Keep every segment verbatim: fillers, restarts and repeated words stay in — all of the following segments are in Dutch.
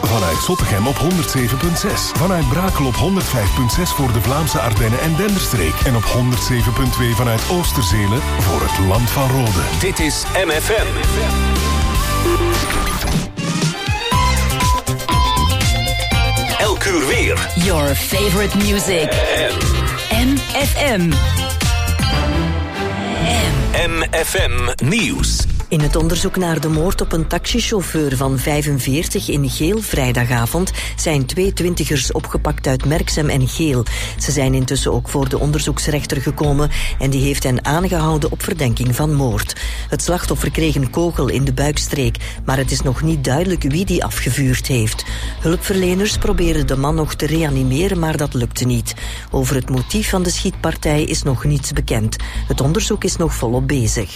Vanuit Zottegem op honderd zeven komma zes. Vanuit Brakel op honderd vijf komma zes voor de Vlaamse Ardennen en Denderstreek. En op honderd zeven komma twee vanuit Oosterzelen voor het Land van Rode. Dit is M F M. Elk uur weer. Your favorite music. M F M. M F M Nieuws. In het onderzoek naar de moord op een taxichauffeur van vijfenveertig in Geel vrijdagavond zijn twee twintigers opgepakt uit Merksem en Geel. Ze zijn intussen ook voor de onderzoeksrechter gekomen en die heeft hen aangehouden op verdenking van moord. Het slachtoffer kreeg een kogel in de buikstreek, maar het is nog niet duidelijk wie die afgevuurd heeft. Hulpverleners proberen de man nog te reanimeren, maar dat lukte niet. Over het motief van de schietpartij is nog niets bekend. Het onderzoek is nog volop bezig.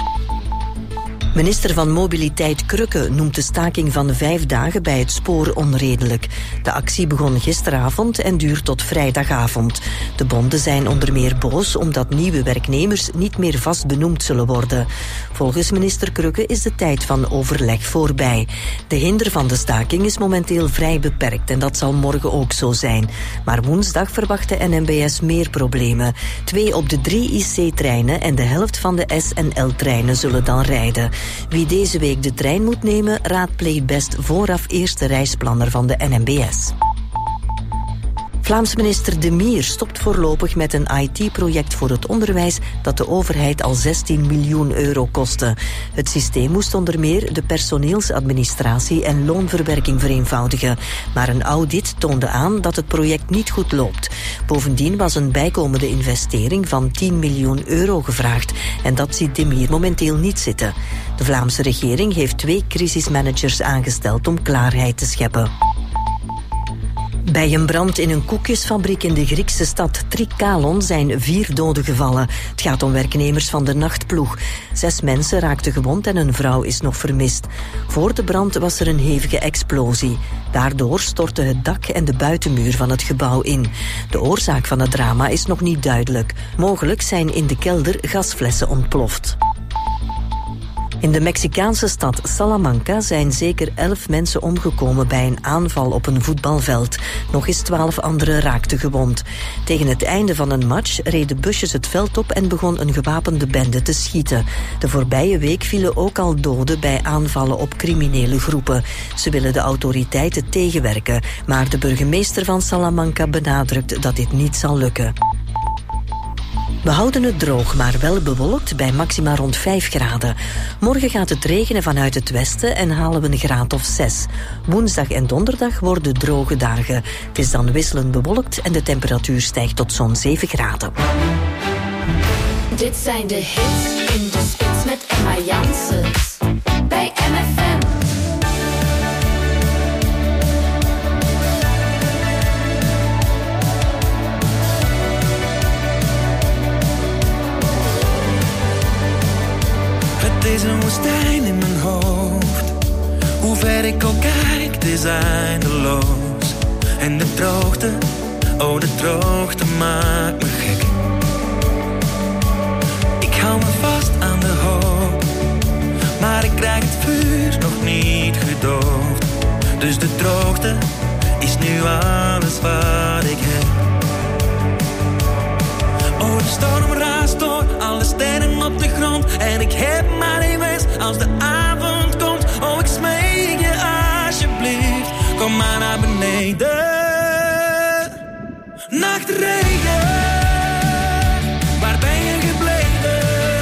Minister van Mobiliteit Krukke noemt de staking van vijf dagen bij het spoor onredelijk. De actie begon gisteravond en duurt tot vrijdagavond. De bonden zijn onder meer boos omdat nieuwe werknemers niet meer vast benoemd zullen worden. Volgens minister Krukke is de tijd van overleg voorbij. De hinder van de staking is momenteel vrij beperkt en dat zal morgen ook zo zijn. Maar woensdag verwacht de N M B S meer problemen. Twee op de drie I C-treinen en de helft van de S en L-treinen zullen dan rijden. Wie deze week de trein moet nemen, raadpleegt best vooraf eerst de reisplanner van de N M B S. Vlaams minister De Mier stopt voorlopig met een I T-project voor het onderwijs dat de overheid al zestien miljoen euro kostte. Het systeem moest onder meer de personeelsadministratie en loonverwerking vereenvoudigen. Maar een audit toonde aan dat het project niet goed loopt. Bovendien was een bijkomende investering van tien miljoen euro gevraagd. En dat ziet De Mier momenteel niet zitten. De Vlaamse regering heeft twee crisismanagers aangesteld om klaarheid te scheppen. Bij een brand in een koekjesfabriek in de Griekse stad Trikalon zijn vier doden gevallen. Het gaat om werknemers van de nachtploeg. Zes mensen raakten gewond en een vrouw is nog vermist. Voor de brand was er een hevige explosie. Daardoor stortte het dak en de buitenmuur van het gebouw in. De oorzaak van het drama is nog niet duidelijk. Mogelijk zijn in de kelder gasflessen ontploft. In de Mexicaanse stad Salamanca zijn zeker elf mensen omgekomen bij een aanval op een voetbalveld. Nog eens twaalf anderen raakten gewond. Tegen het einde van een match reden busjes het veld op en begon een gewapende bende te schieten. De voorbije week vielen ook al doden bij aanvallen op criminele groepen. Ze willen de autoriteiten tegenwerken, maar de burgemeester van Salamanca benadrukt dat dit niet zal lukken. We houden het droog, maar wel bewolkt bij maxima rond vijf graden. Morgen gaat het regenen vanuit het westen en halen we een graad of zes. Woensdag en donderdag worden droge dagen. Het is dan wisselend bewolkt en de temperatuur stijgt tot zo'n zeven graden. Dit zijn de hits in de spits met Emma Janssens bij M F M. Het is een woestijn in mijn hoofd. Hoe ver ik ook kijk, het is eindeloos. En de droogte, oh de droogte maakt me gek. Ik hou me vast aan de hoop, maar ik krijg het vuur nog niet gedoofd. Dus de droogte is nu alles wat ik heb. Oh, de storm raast door, alle sterren op de grond. En ik heb maar één wens als de avond komt. Oh, ik smeek je alsjeblieft, kom maar naar beneden. Nachtregen, waar ben je gebleven?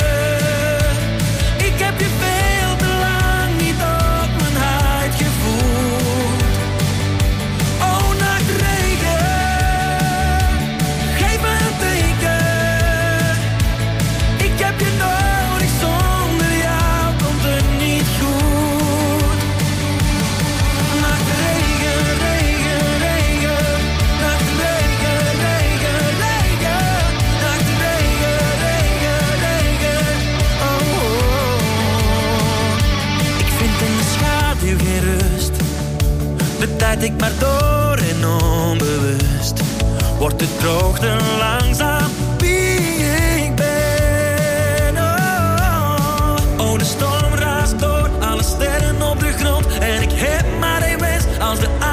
Ik heb je veel te lang niet op mijn huid gevoeld. Oh, nachtregen, geef me een teken. Ik heb je nodig, zonder jou komt het niet goed. Nachtregen, regen, regen. Nachtregen, regen, regen. Nachtregen, regen, regen. Oh, oh, oh. Ik vind in de schaduw geen rust. De tijd ik maar door en onbewust. Wordt de droogte langzaam wie ik ben. Oh, oh, de storm raast door, alle sterren op de grond. En ik heb maar één wens als de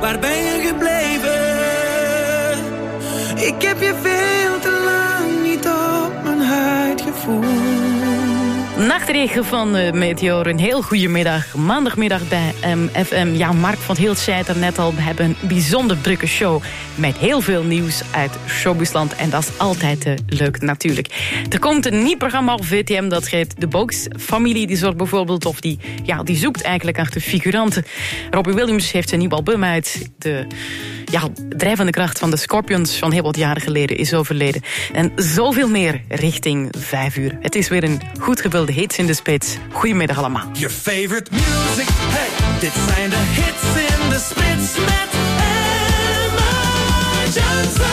waar ben je gebleven? Ik heb je veel te lang niet op mijn huid gevoeld. Nachtregen van uh, Meteor, een heel goede middag. Maandagmiddag bij M F M. Ja, Mark van Heel zei het er net al. We hebben een bijzonder drukke show met heel veel nieuws uit showbizland. En dat is altijd uh, leuk natuurlijk. Er komt een nieuw programma op V T M. Dat heet de Box-familie. Die zorgt bijvoorbeeld, of die, ja, die zoekt eigenlijk achter figuranten. Robbie Williams heeft een nieuw album uit. De ja, drijvende kracht van de Scorpions van heel wat jaren geleden is overleden. En zoveel meer richting vijf uur. Het is weer een goed gevulde hits in de spits. Goedemiddag allemaal. Your favorite music, hey, dit zijn de hits in de spits met Emma Johnson.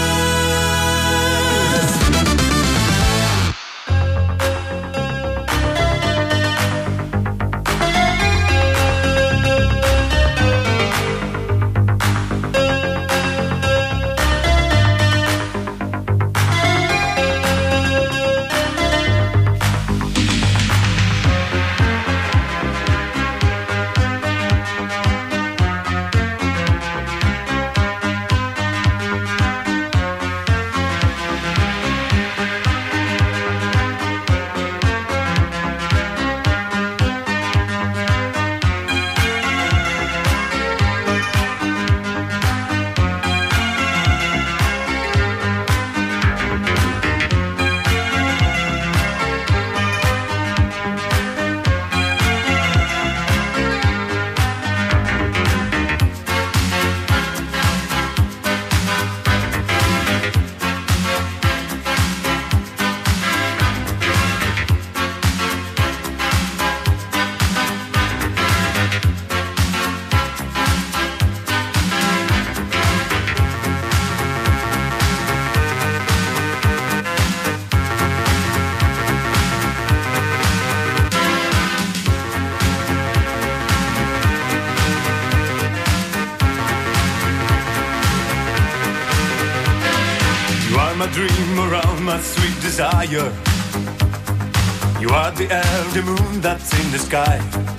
Desire. You are the air, the moon that's in the sky.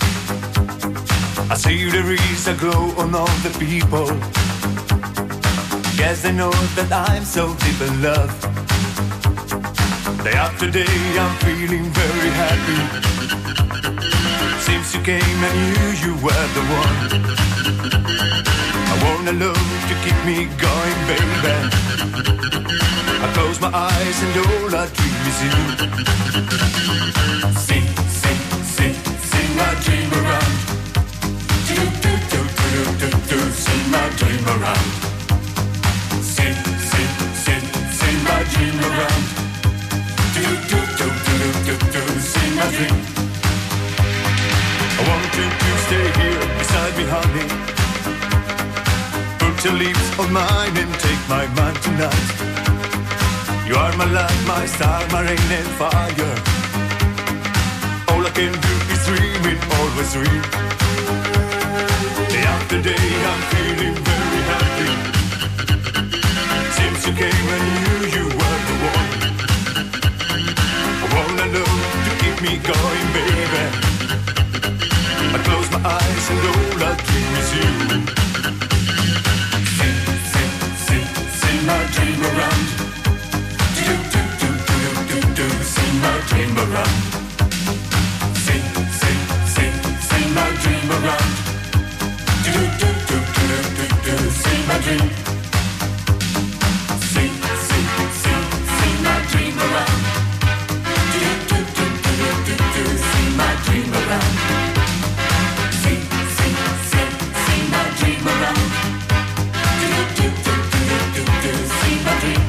I see there is a glow on all the people. Guess they know that I'm so deep in love. Day after day I'm feeling very happy. Since you came I knew you were the one. I want a love to keep me going, baby. I close my eyes and all I dream is you. Sing, sing, sing, sing my dream around. Do, do, do, do, do, do, sing my dream around. Sing, sing, sing, sing my dream around. Do, do, do, do, do, do, sing my dream. I want you to stay here beside me, honey. Put your lips on mine and take my mind tonight. You are my light, my star, my rain and fire. All I can do is dream it, always dream. Day after day I'm feeling very happy. Since you came I knew you were the one. I wanna know to keep me going, baby. I close my eyes and all I dream is you. Sing, sing, sing, sing my dream around. Do, do, do, do, do, do, sing my dream around. Sing, sing, sing, sing my dream around. Do, do, do, do, do, do, sing my dream. Sing, sing, sing, sing my dream around. Do, do, do, do, do, do, sing my dream around. Sing, sing, sing, sing my dream around. Do, do, do, do, do, do, sing my dream.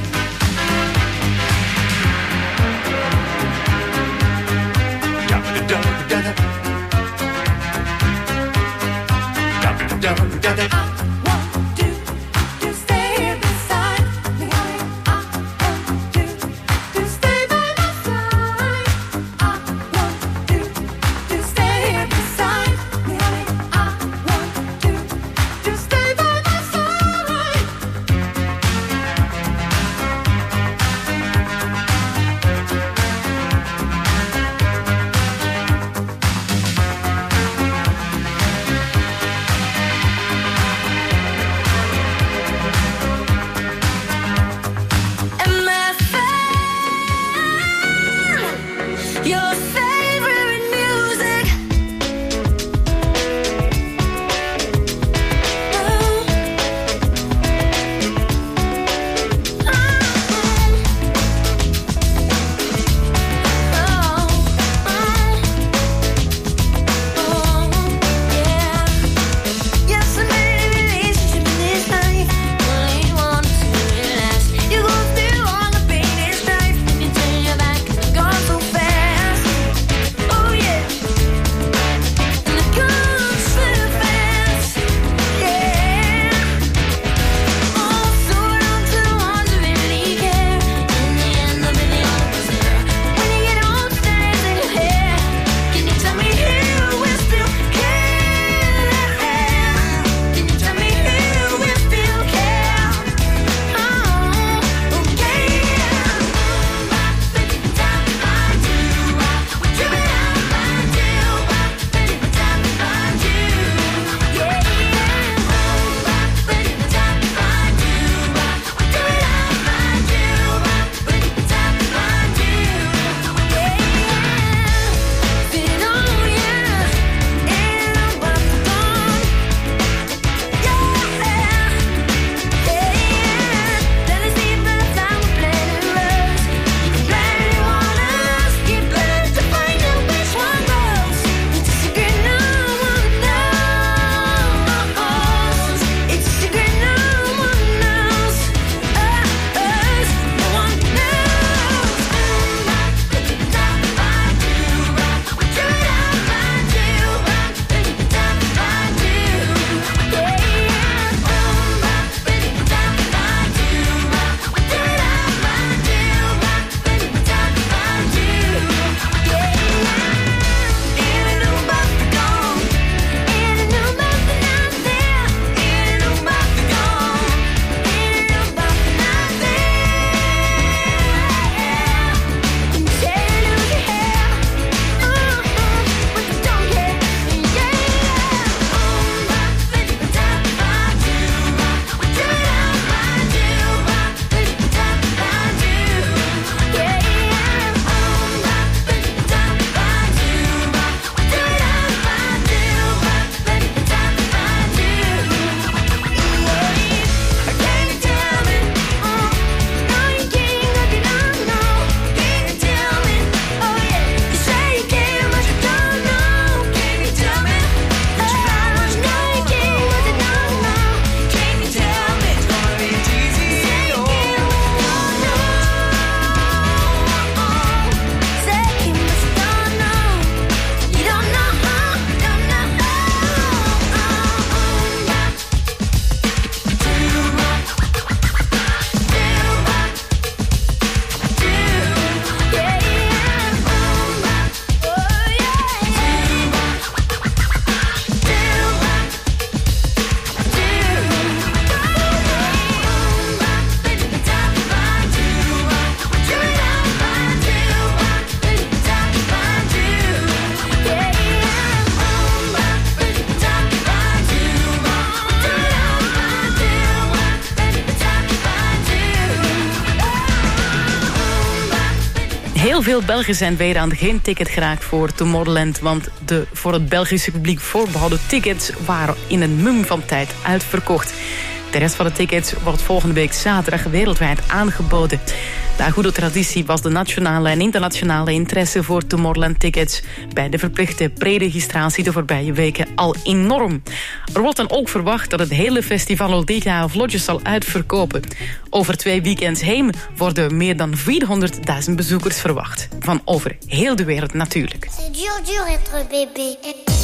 Heel veel Belgen zijn weer aan geen ticket geraakt voor Tomorrowland, want de voor het Belgische publiek voorbehouden tickets waren in een mum van tijd uitverkocht. De rest van de tickets wordt volgende week zaterdag wereldwijd aangeboden. Na goede traditie was de nationale en internationale interesse voor Tomorrowland-tickets bij de verplichte preregistratie de voorbije weken al enorm. Er wordt dan ook verwacht dat het hele festival al dit jaar vlotjes zal uitverkopen. Over twee weekends heen worden meer dan vierhonderdduizend bezoekers verwacht. Van over heel de wereld natuurlijk. C'est dur, dur être bébé.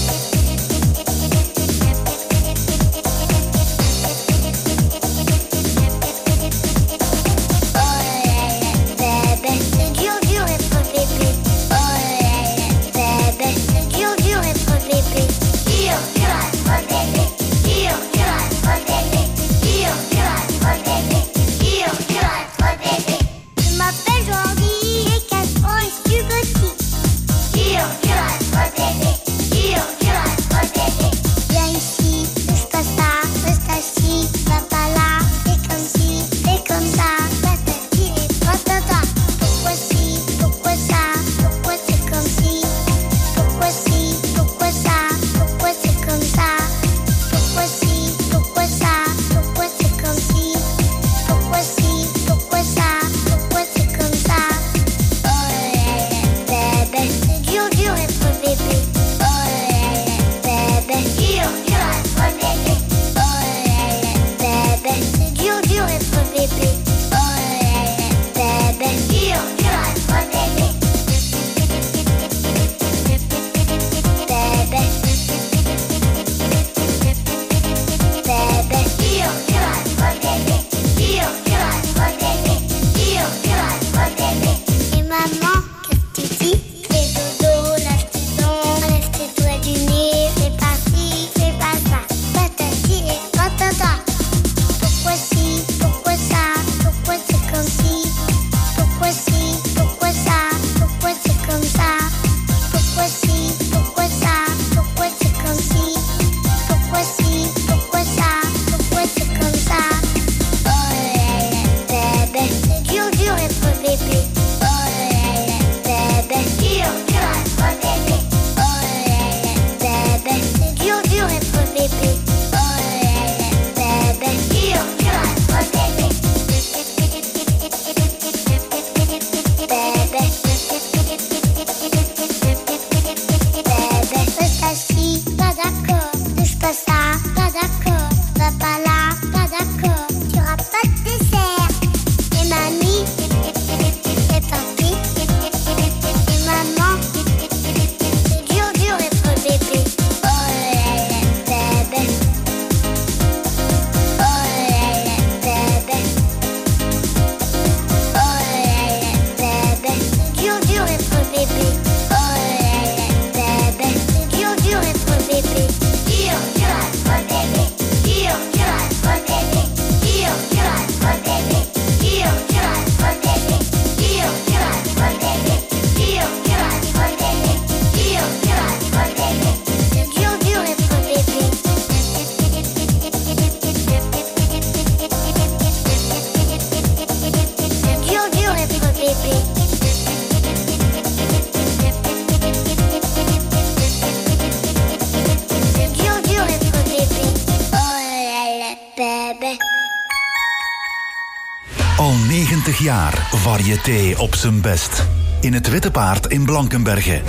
Al negentig jaar variété op zijn best. In het Witte Paard in Blankenberge.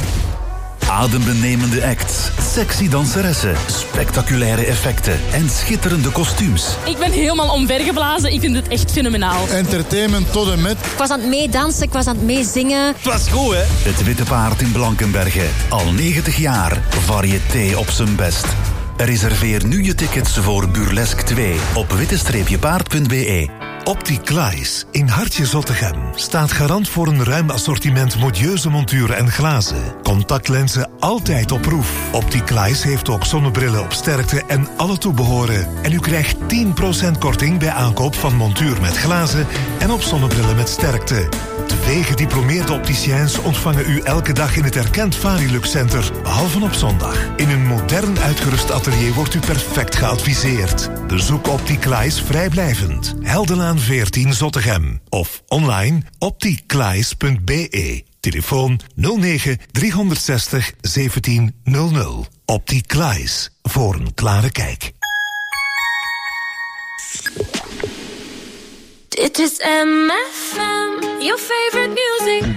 Adembenemende acts, sexy danseressen, spectaculaire effecten en schitterende kostuums. Ik ben helemaal omvergeblazen, ik vind het echt fenomenaal. Entertainment tot en met. Ik was aan het meedansen, ik was aan het meezingen. Het was goed, hè? Het Witte Paard in Blankenberge. Al negentig jaar variété op zijn best. Reserveer nu je tickets voor Burlesque twee op witte paard punt b e. Opticlies in Hartje Zottegem staat garant voor een ruim assortiment modieuze monturen en glazen. Contactlenzen altijd op proef. Opticlies heeft ook zonnebrillen op sterkte en alle toebehoren. En u krijgt tien procent korting bij aankoop van montuur met glazen en op zonnebrillen met sterkte. Twee gediplomeerde opticiens ontvangen u elke dag in het erkend Varilux Center, behalve op zondag. In een modern uitgerust atelier wordt u perfect geadviseerd. Bezoek Opticlies vrijblijvend. Heldenlaan veertien Zottegem. Of online opticlies punt b e. Telefoon nul negen driehonderdzestig zeventien nul nul. Optie Kleis, voor een klare kijk. Dit is M F M, your favorite music.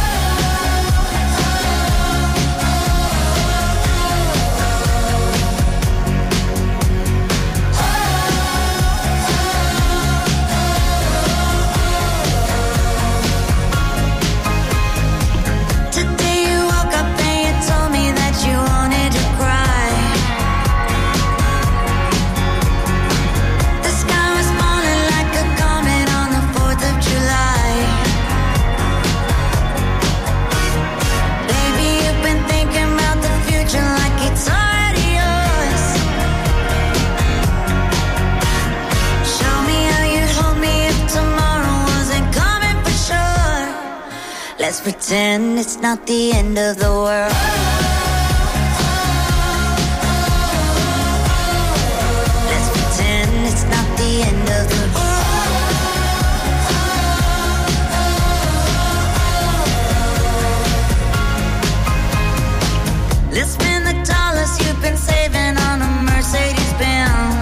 Let's pretend it's not the end of the world. Let's pretend it's not the end of the world. Let's spend the dollars you've been saving on a Mercedes Benz.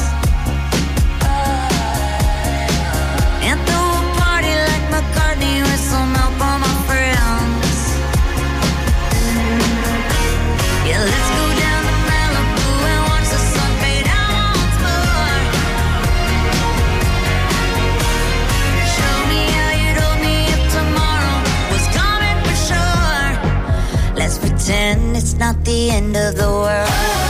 And throw a party like McCartney with some help on my friends. Yeah, let's go down to Malibu and watch the sun fade out once more. Show me how you'd hold me if tomorrow was coming for sure. Let's pretend it's not the end of the world.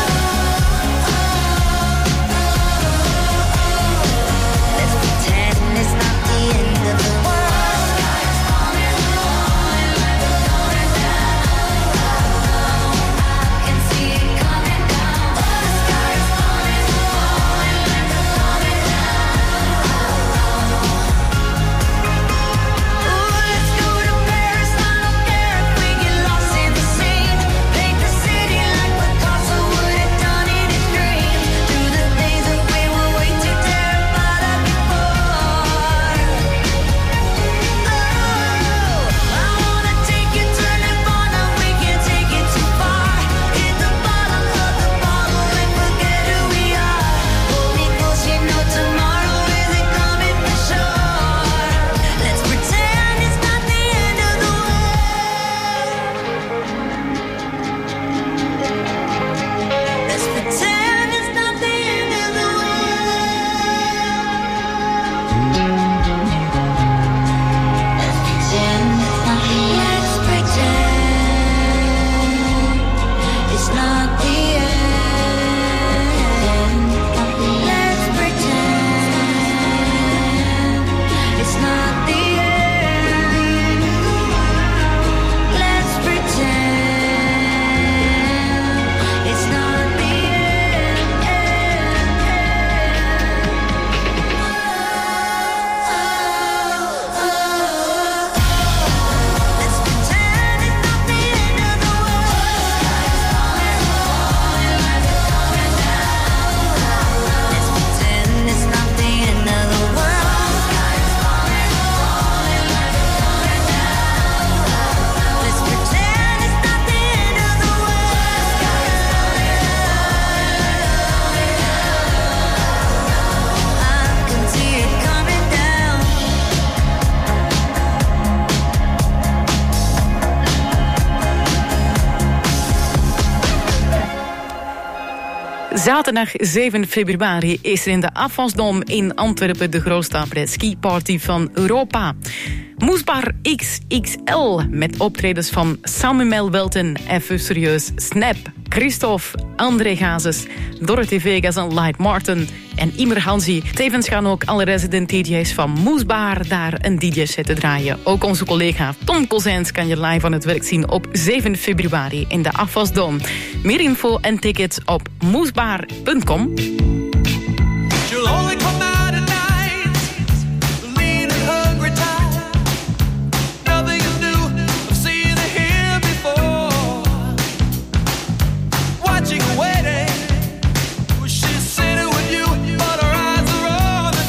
Zaterdag zeven februari is er in de Afvalsdom in Antwerpen de grootste après-ski party van Europa. Moesbar X X L met optredens van Samuel Welten, Even Serieus, Snap, Christophe, André Gazes, Dorothy Vegas en Light Martin en Imer Hansi. Tevens gaan ook alle resident D J's van Moesbar daar een D J-set draaien. Ook onze collega Tom Kozijns kan je live aan het werk zien op zeven februari in de Afvalsdom. Meer info en tickets op moesbar punt com.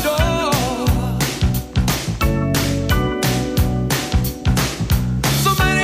So many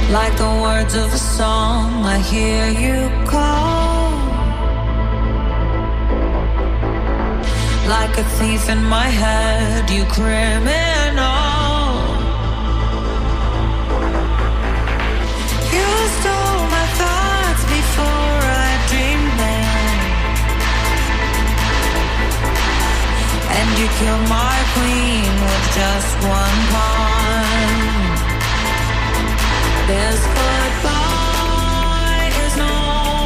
Like the words of a song, I hear you call. Like a thief in my head, you criminal. You stole my thoughts before I dreamed them, and you killed my queen with just one pawn. This goodbye is no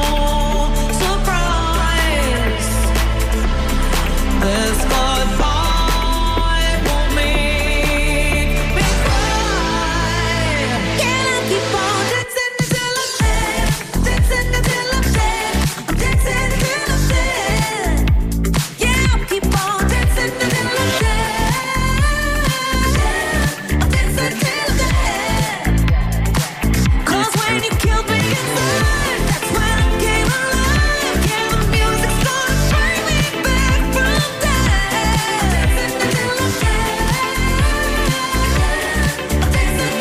surprise. This goodbye won't make me cry. Can I keep on dancing until I'm dead? Dancing until I'm dead. I'm dancing until I'm dead. Yeah, I'll keep on dancing until I'm dead. I'm dancing till I'm dead. When you killed me inside, that's when I came alive. Yeah, the music's gonna bring me back from death. Dancing until I'm dead. Dancing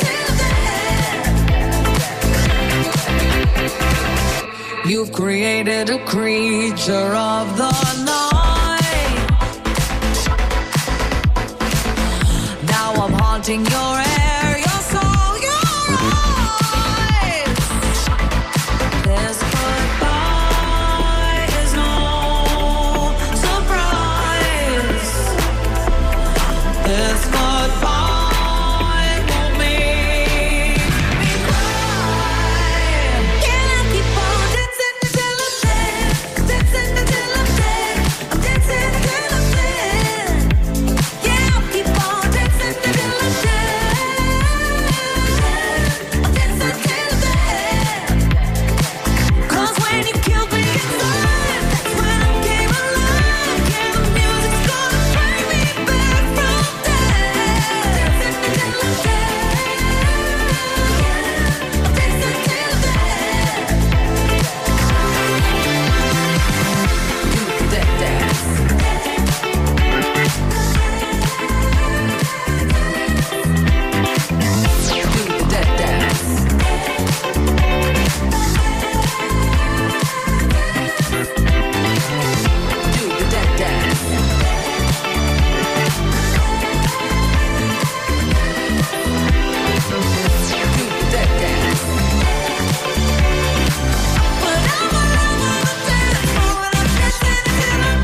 till I'm dead. You've created a creature of the night. Now I'm haunting your air, your soul, your eyes. This goodbye is no surprise. This goodbye won't make me cry. Can I keep on dancing until I'm dead? Dancing until I'm dead. I'm dancing until I'm dead. Yeah, I'll keep on dancing until I'm dead. I'm dancing till I'm dead. 'Cause when you killed me inside, that's when I came alive. Yeah, the music's gonna bring me back from death. Dancing until I'm dead. I'm dancing till I'm dead. Do that dance. Do that dance. Do that dance. Do that dance. But I'm around on the dance floor and I'm dancing until I'm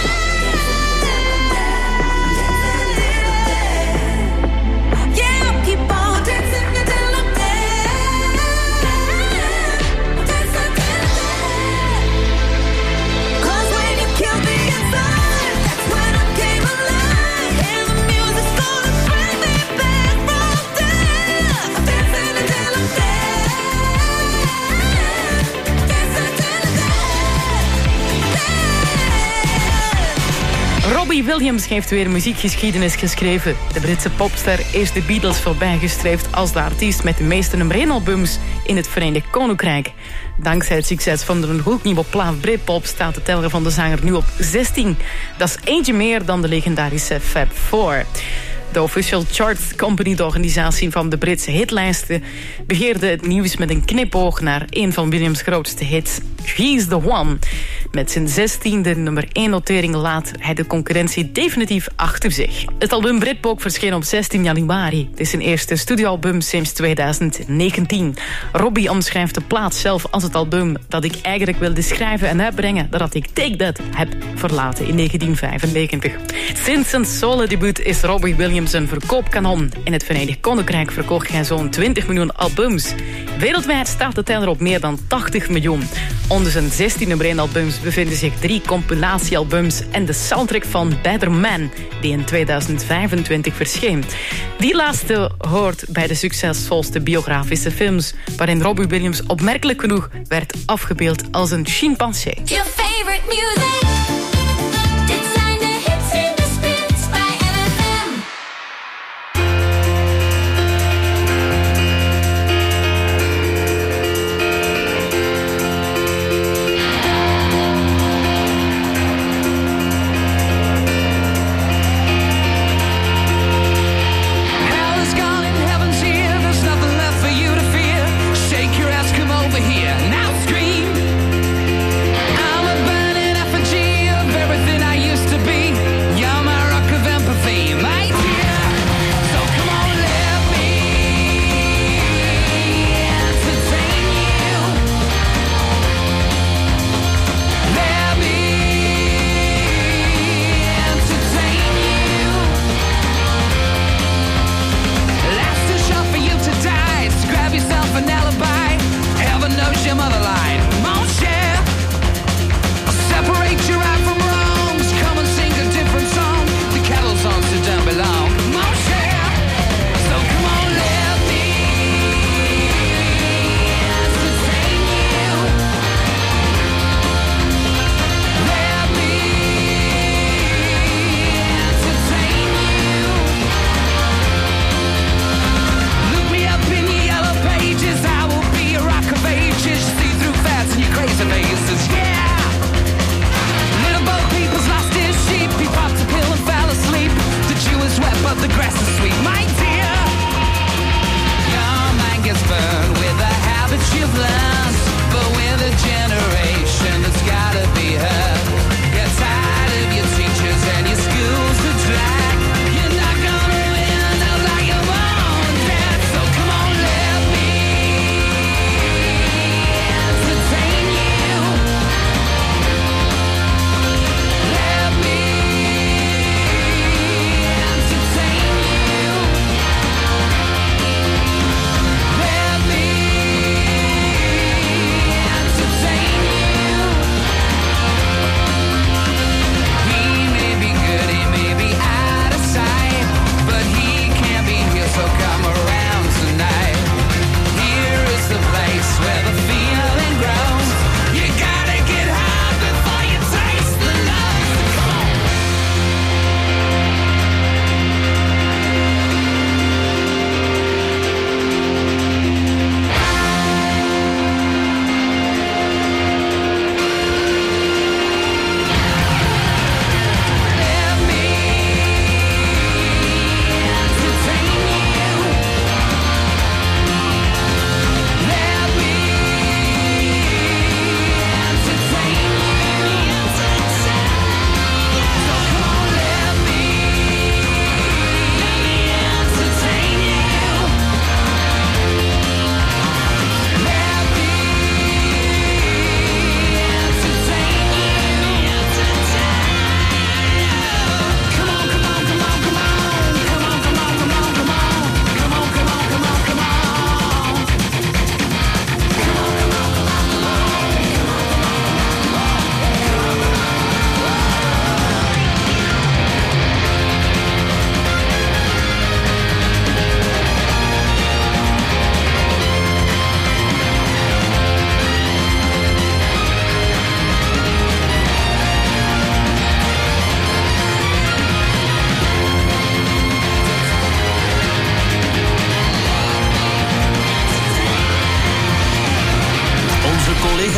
dead. Yeah, I'll keep on dancing until I'm dead. Dancing till I'm dead. 'Cause when you killed me inside, that's when I came alive. And the music's gonna bring me back from death. Dancing until I'm dead. Dancing till I'm dead. Robbie Williams heeft weer muziekgeschiedenis geschreven. De Britse popster is de Beatles voorbijgestreefd als de artiest met de meeste nummer één albums in het Verenigd Koninkrijk. Dankzij het succes van de gloednieuwe plaat Britpop staat de teller van de zanger nu op zestien. Dat is eentje meer dan de legendarische Fab Four. De Official Charts Company, de organisatie van de Britse hitlijsten, beheerde het nieuws met een knipoog naar een van Williams' grootste hits, He's the One. Met zijn zestiende nummer één notering laat hij de concurrentie definitief achter zich. Het album Britpop verscheen op zestien januari. Het is zijn eerste studioalbum sinds twintig negentien. Robbie omschrijft de plaat zelf als het album dat ik eigenlijk wilde schrijven en uitbrengen, dat ik Take That heb verlaten in negentien vijfennegentig. Sinds zijn solo-debuut is Robbie Williams een verkoopkanon. In het Verenigd Koninkrijk verkocht hij zo'n twintig miljoen albums. Wereldwijd staat de teller op meer dan tachtig miljoen. Onder zijn zestien nummer één albums bevinden zich drie compilatiealbums en de soundtrack van Better Man, die in tweeduizend vijfentwintig verscheen. Die laatste hoort bij de succesvolste biografische films, waarin Robbie Williams opmerkelijk genoeg werd afgebeeld als een chimpansee. Your favorite music. Dit zijn de hits in de spits bij M F M. Hell is gone and heaven's here. There's nothing left for you to fear.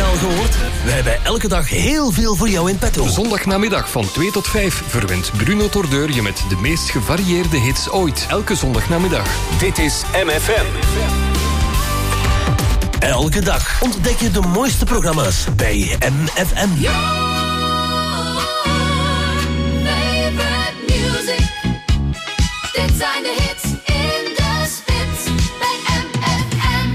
al gehoord? We hebben elke dag heel veel voor jou in petto. Zondagnamiddag van twee tot vijf verwint Bruno Tordeur je met de meest gevarieerde hits ooit. Elke zondagnamiddag. Dit is M F M. Elke dag ontdek je de mooiste programma's bij M F M. Dit zijn de hits in de spits bij M F M.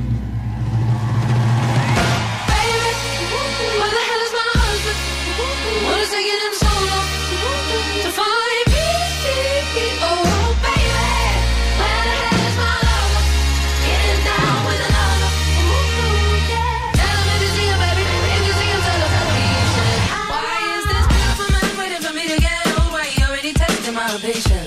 Baby, where the hell is my husband? What is taking him so long to find me? Oh, baby, where the hell is my lover? Getting down with another. Tell him if you see him, baby. If you see him, tell him he should. Why is this beautiful man waiting for me to get old? Why he already testing my patience?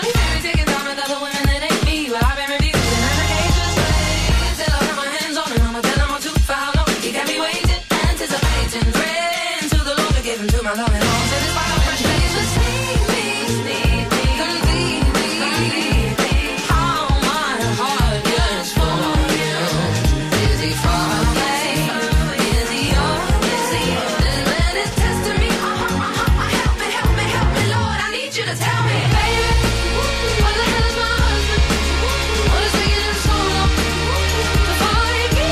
My love and all to this wild French face. Just sneak me, sneak me, complete me. How my heart yearns for you. Is he far away? Is he yours? Is he yours? This man is testing me. Uh-huh, uh-huh. Help me, help me, help me, Lord. I need you to tell me, baby, where the hell is my husband? What is taking him so long to find me?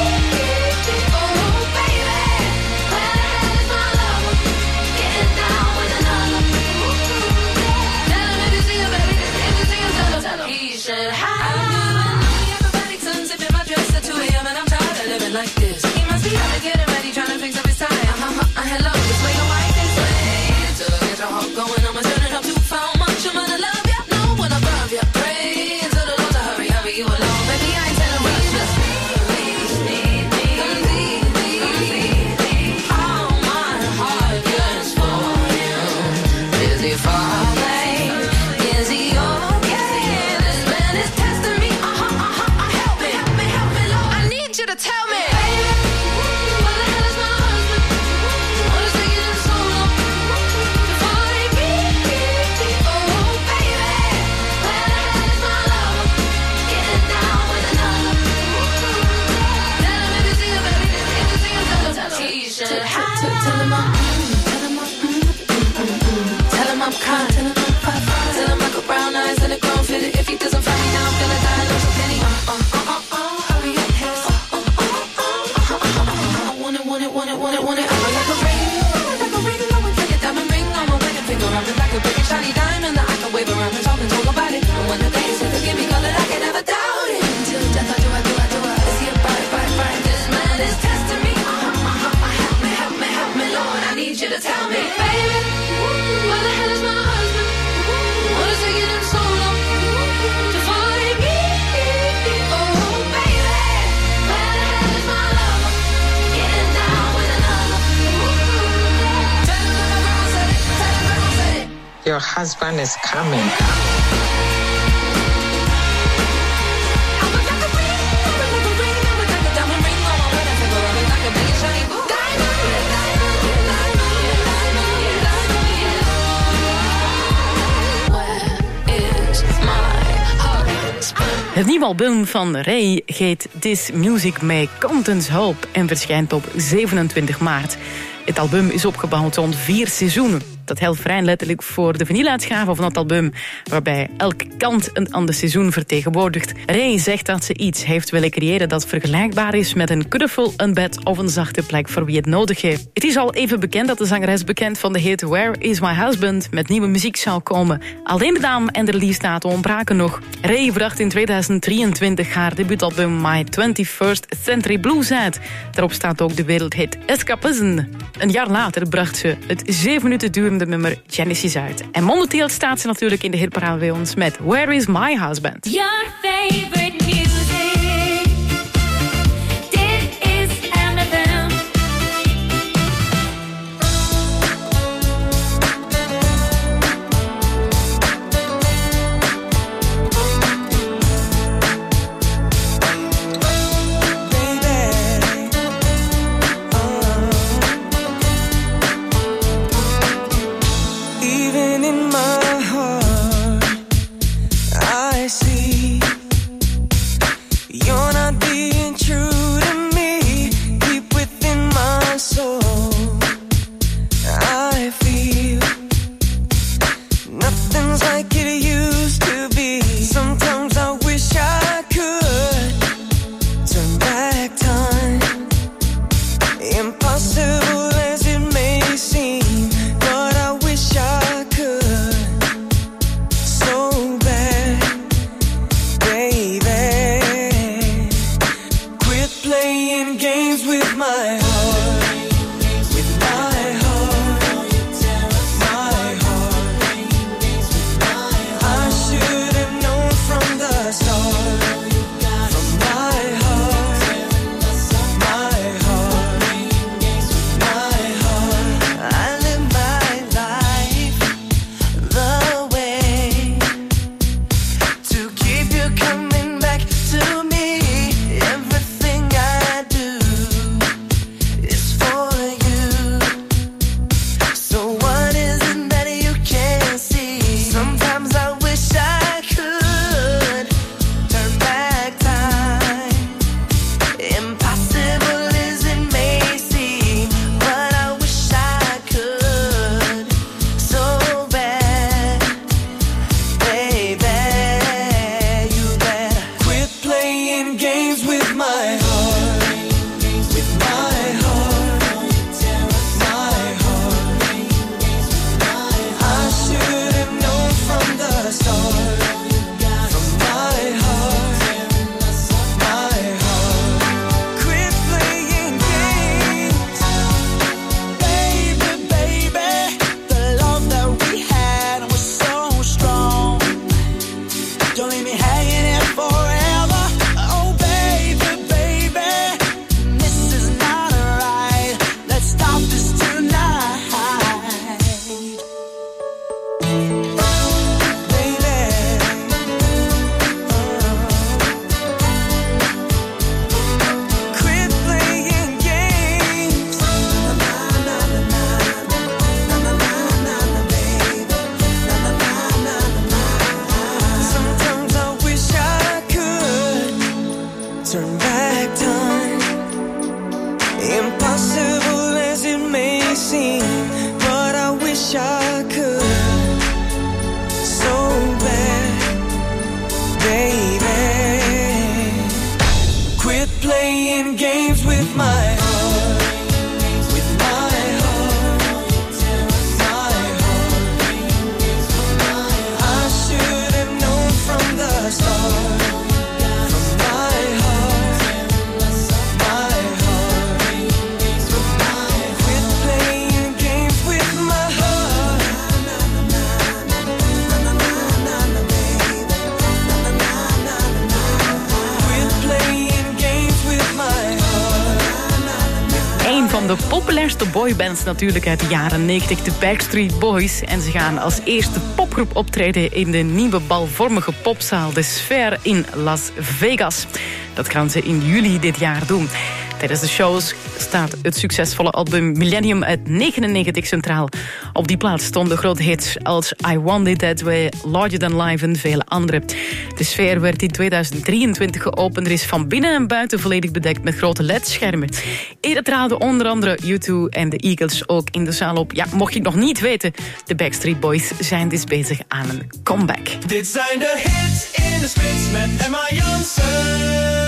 Oh, baby, where the hell is my lover? Getting down with another. Tell him if you see him, baby. If you see him, tell him, tell him he should have. Everybody turns up in my dress at two a.m. and I'm tired of living like this. He must be out of getting ready, trying to fix up his tie. Uh-huh, uh, hello, this way your wife is way. To get your heart going, I'ma turn it up too far. Much I'm gonna love ya, know when above ya. Pray to the Lord to hurry, hurry you along. Baby, I ain't telling rush, just please, need me, complete me. How my heart yearns for you. Is he far away? Is he okay? This man is testing me. Uh-huh, uh-huh. Help me, help me, help me, Lord. I need you to tell me, baby, where the hell is my husband? What is taking him so long to find me? Oh, baby, where the hell is my lover? Getting down with another. Tell him if you see him, baby. If you see him, tell him, tell him he should have. Tell him I'm, tell him I'm, tell him I'm kind. Tell him I'm fine, fine. Tell him I got brown eyes and a grown fit. If he doesn't find me now, I'm gonna die. Lose a penny. Uh, uh, uh, uh, uh. Hurry up, yes. Uh, uh, uh, uh, uh, uh, uh, uh. I want it, want it, want it, want it, want it. I'm like a ring, like a ring. I would take a diamond ring on my wedding finger. I'm just like a big shiny diamond that I can wave around and talk and talk about it. And when the day is here, forgive me, call it, I can never doubt it. Until death, I do, I do, I do, I. Is he a bite, bite, bite? This man is testing me. Uh-huh, uh-huh. Help me, help me, help me, Lord. I need you to tell me, baby, where the hell is my husband? What is taking him so long to find me? Oh, baby, where the hell is my lover? Getting down with another. Tell him that my girl said it. Tell him that I said it. Your husband is coming. Het nieuwe album van Ray heet This Music May Contents Hope en verschijnt op zevenentwintig maart. Het album is opgebouwd rond vier seizoenen. Dat helpt vrij letterlijk voor de vinyluitgave van het album, waarbij elke kant een ander seizoen vertegenwoordigt. Ray zegt dat ze iets heeft willen creëren dat vergelijkbaar is met een kuddevol, een bed of een zachte plek voor wie het nodig heeft. Het is al even bekend dat de zangeres bekend van de hit Where Is My Husband met nieuwe muziek zou komen. Alleen de naam en de releasedatum ontbraken nog. Ray bracht in tweeduizend drieëntwintig haar debuutalbum My twenty-first Century Blues uit. Daarop staat ook de wereldhit Escapism. Een jaar later bracht ze het zeven minuten durende nummer Genesis uit. En momenteel staat ze natuurlijk in de hitparade bij ons met Where Is My Husband. Your favorite music. Dit is M F M. Even in my heart, I see turn back time. Impossible as it may seem, but I wish I could so bad, baby. Quit playing games with my heart, with my heart, my heart. I should have known from the start. Van de populairste boybands natuurlijk uit de jaren negentig, de Backstreet Boys. En ze gaan als eerste popgroep optreden in de nieuwe balvormige popzaal De Sphere in Las Vegas. Dat gaan ze in juli dit jaar doen. Tijdens de shows staat het succesvolle album Millennium uit negenennegentig centraal. Op die plaats stonden grote hits als I Want It That Way, Larger Than Life en vele andere. De Sphere werd in tweeduizend drieëntwintig geopend. Er is van binnen en buiten volledig bedekt met grote L E D-schermen. Eerder traden onder andere U twee en de Eagles ook in de zaal op. Ja, mocht je het nog niet weten, de Backstreet Boys zijn dus bezig aan een comeback. Dit zijn de hits in de spits met Emma Jansen.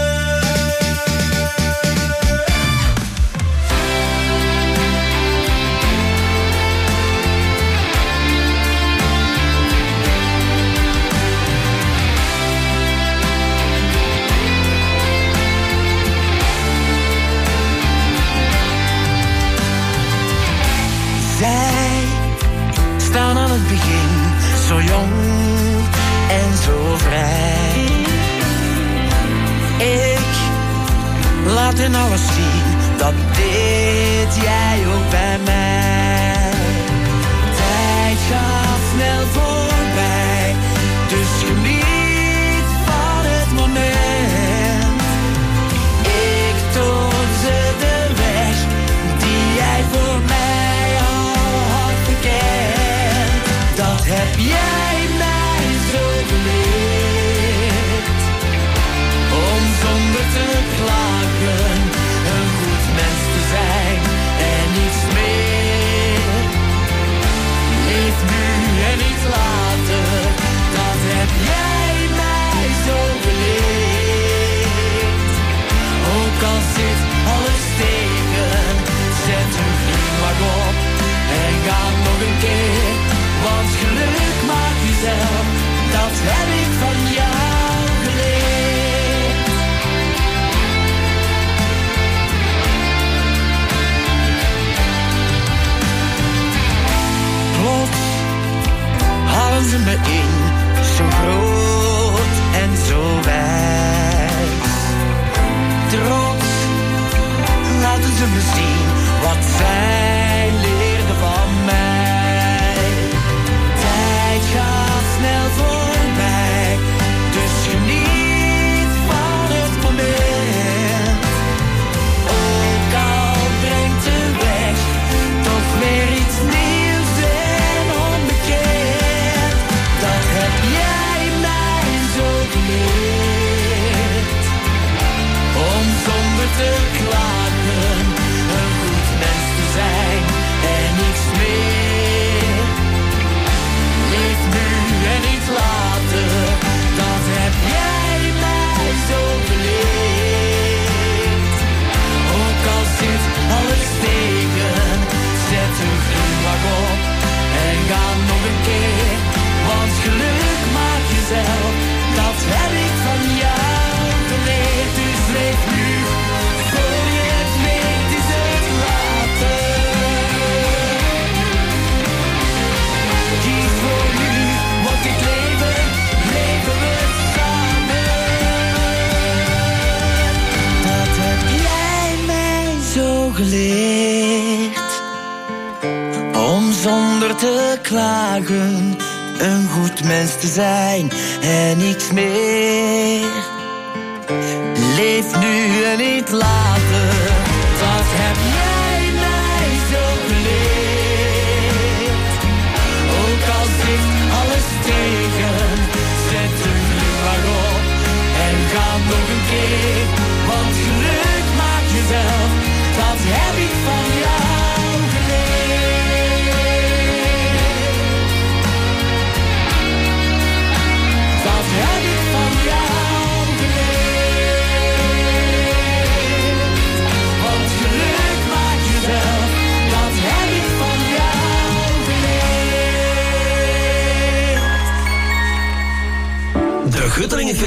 Zij staan aan het begin, zo jong en zo vrij. Ik laat hen alles zien, dat deed jij ook bij mij. Tijd gaat snel voorbij, dus geniet van het moment. Ik toon ze de weg die jij voor mij. Dat heb jij mij zo geleerd, om zonder te klagen een goed mens te zijn en niets meer. Leef nu en niet later, dat heb jij mij zo geleerd. Ook al zit alles tegen, zet een glimlach op en ga nog een keer. Want geluk maak jezelf, dat heb ik van jou geleerd. Plots halen ze me in, zo groot en zo wijs. Trots laten ze me zien wat zij leerden van mij. Gaat snel voorbij, dus geniet van het moment. Ook al brengt de weg toch weer iets nieuws en onbekend. Dat heb jij mij zo geleerd, om zonder te klagen een goed mens te zijn en niets meer. Later, dat heb jij mij zo geleerd. Ook al zit alles tegen, zet een glimlach op en ga nog een keer. Want geluk maak jezelf, dat heb ik van jou geleerd. Dus leef nu, voor je het weet is het later. Kies voor nu, want dit leven, leven we samen. Dat heb jij mij zo geleerd, om zonder te klagen een goed mens te zijn en niets meer. Leef nu en niet later, dat heb jij mij zo geleerd. Ook al zit alles tegen, zet een glimlach op en ga nog een keer.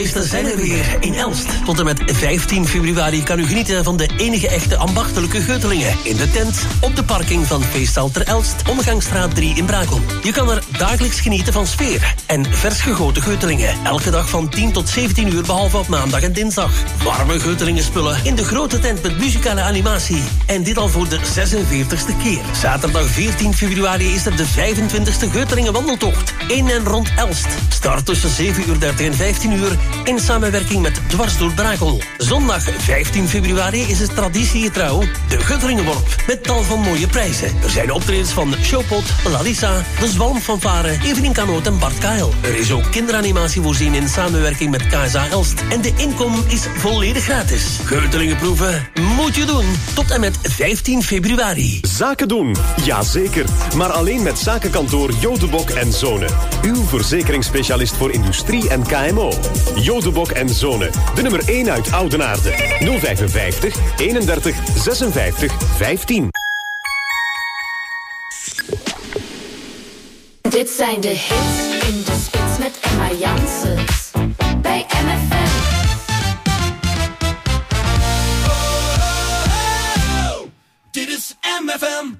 feesten zijn er weer in Elst. Tot en met vijftien februari kan u genieten van de enige echte ambachtelijke Geutelingen. In de tent, op de parking van Feesthal ter Elst, Omgangsstraat drie in Brakel. Je kan er dagelijks genieten van sfeer en vers gegoten Geutelingen. Elke dag van tien tot zeventien uur, behalve op maandag en dinsdag. Warme Geutelingen spullen in de grote tent met muzikale animatie. En dit al voor de zesenveertigste keer. Zaterdag veertien februari is er de vijfentwintigste Geutelingen wandeltocht. In en rond Elst. Start tussen zeven uur dertig en vijftien uur in samenwerking met Dwars door Brakel. Zondag vijftien februari is het traditiegetrouw de Geutelingenworp met tal van mooie prijzen. Er zijn optredens van Showpot, Lalisa, de Zwalmfanfare, Evelien Kanoot en Bart Kael. Er is ook kinderanimatie voorzien in samenwerking met K S A Elst. En de inkom is volledig gratis. Geutelingen proeven moet je doen. Tot en met vijftien februari. Zaken doen, jazeker. Maar alleen met zakenkantoor Jodebok en Zonen. Uw verzekeringsspecialist voor industrie en K M O. Jodebok en Zonen. De nummer één uit Oudenaarde. nul vijfenvijftig, eenendertig, zesenvijftig, vijftien. Dit zijn de hits in de spits met Emma Janssens bij M F M. Dit is M F M.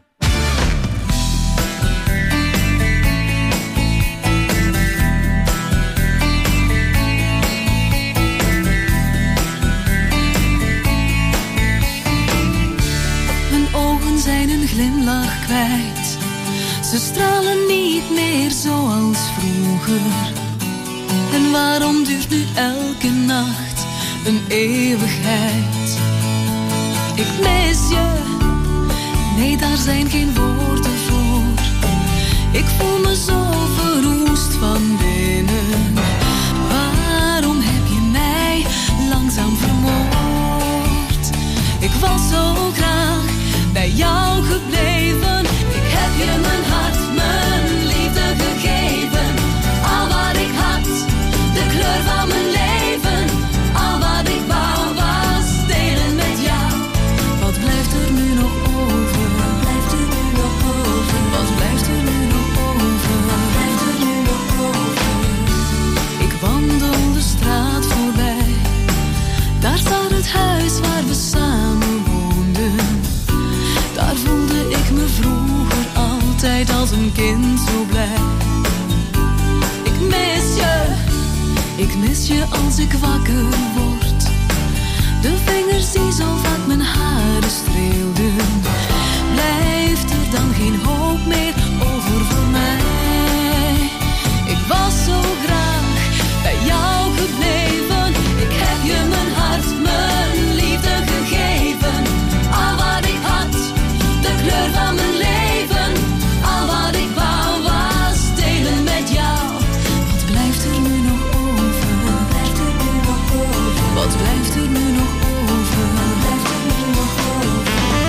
Mijn ogen zijn een glimlach kwijt. Ze stralen niet meer zoals vroeger. En waarom duurt nu elke nacht een eeuwigheid? Ik mis je. Nee, daar zijn geen woorden voor. Ik voel me zo verwoest van binnen. Waarom heb je mij langzaam vermoord? Ik was zo graag bij jou gebleven. Ik heb je mijn hart, mijn liefde gegeven. Al wat ik had, de kleur van mijn leven. Al wat ik wou was delen met jou. Wat blijft er nu nog over? Wat blijft er nu nog over? Wat blijft er nu nog over? Wat blijft er nu nog over? Ik wandel de straat voorbij. Daar staat het huis waar we samen woonden. Daar voelde ik me vroeger altijd als een kind zo blij. Ik mis je, ik mis je als ik wakker word. De vingers die zo vaak mijn haren streelden. Blijft er dan geen hoop meer over voor mij? Ik was zo graag bij jou gebleven. Ik heb je mijn hart, mijn liefde gegeven. Al wat ik had, de kleur van mijn leven. Al wat ik wou was delen met jou. Wat blijft er nu nog over? Wat blijft er nu nog over? Wat blijft er nu nog over? Wat blijft er nu nog over?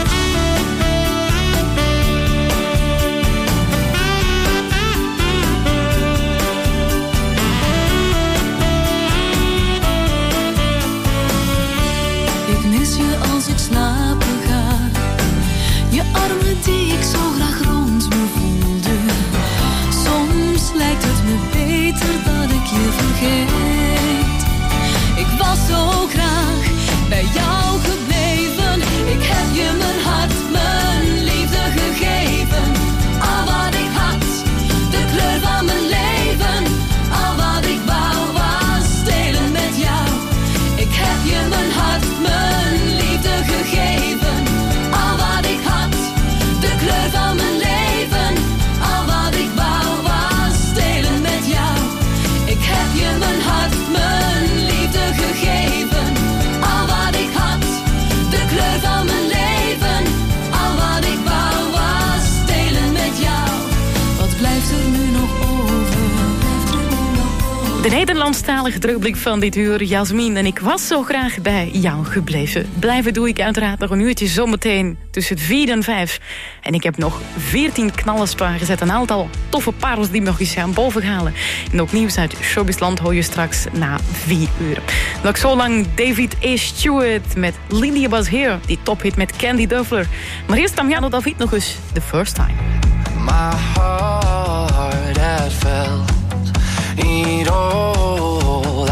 Ik mis je als ik slapen ga. Je armen die ik zo graag rond me voelde. Soms lijkt het me beter dat ik je vergeet. Ik was zo graag bij jou gebleven. Ik heb je mijn hart, mijn liefde gegeven. Al wat ik had, de kleur van mijn leven. Al wat ik wou was delen met jou. Ik heb je mijn hart, mijn liefde gegeven. Al wat ik had, de kleur van mijn leven. Al wat ik wou was delen met jou. Ik heb je mijn hart, mijn liefde gegeven. Al wat ik had, de kleur van mijn leven. Al wat ik wou was delen met jou. Wat blijft er nu nog over? Blijft er nu nog over? De Nederlandstalige terugblik van dit uur, Jasmin. En ik was zo graag bij jou gebleven. Blijven doe ik uiteraard nog een uurtje zometeen tussen vier en vijf. En ik heb nog veertien knallers klaargezet. Een aantal toffe parels die nog eens gaan bovenhalen. En ook nieuws uit Showbizland hoor je straks na vier uur. Nog zo lang David A. Stewart met Lydia Was Here. Die tophit met Candy Duffer. Maar eerst Damiano David nog eens The First Time. My heart had felt it all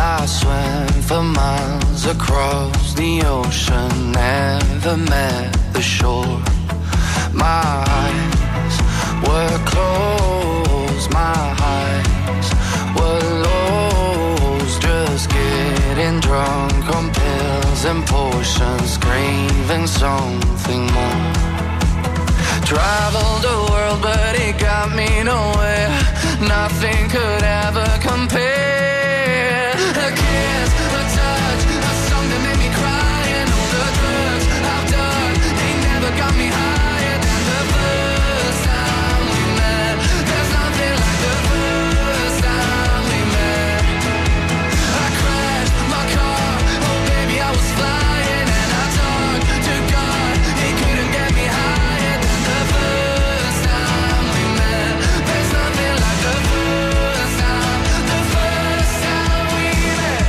I swam for miles across the ocean, never met the shore. My eyes were closed, my eyes were lost, just getting drunk on pills and potions, craving something more. Traveled the world but it got me nowhere, nothing could ever compare. A kiss, a touch, a song that made me cry, and all the drugs I've done, they never got me higher than the first time we met. There's nothing like the first time we met. I crashed my car, oh baby I was flying, and I talked to God, he couldn't get me higher than the first time we met. There's nothing like the first time, the first time we met.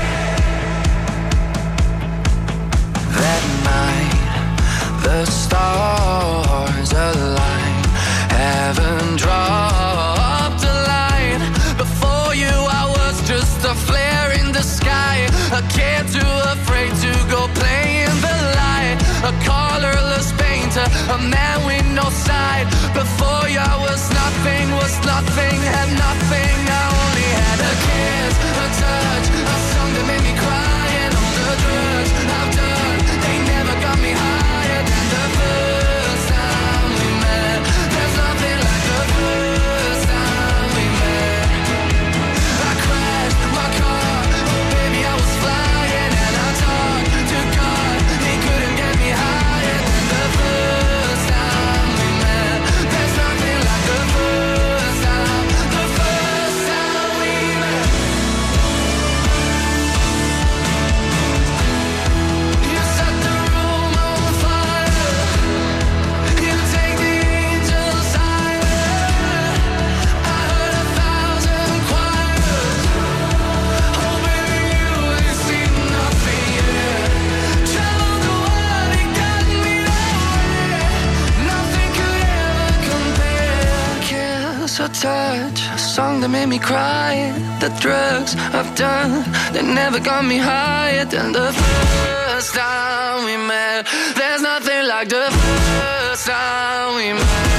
That night, the stars aligned, heaven dropped a line. Before you I was just a flare in the sky, a kid too afraid to go play in the light, a colorless painter, a man with no side. Before you I was nothing, was nothing, had nothing. I only had a kiss, a touch, a song that made me cry, and all the drugs I've done, they never got me higher than the first time we met. There's nothing like the first time we met. I crashed my car, oh baby I was flying, and I talked to God, he couldn't get me higher than the first time we met. There's nothing like the first time, the first time we met. You set the room on fire, you take the angels higher. I heard a thousand choirs, oh baby you ain't seen nothing yet. Traveled the world and got me nowhere, nothing could ever compare. Kiss, a touch, a song that made me cry, the drugs I've done, they never got me higher than the first time we met. There's nothing like the first time we met.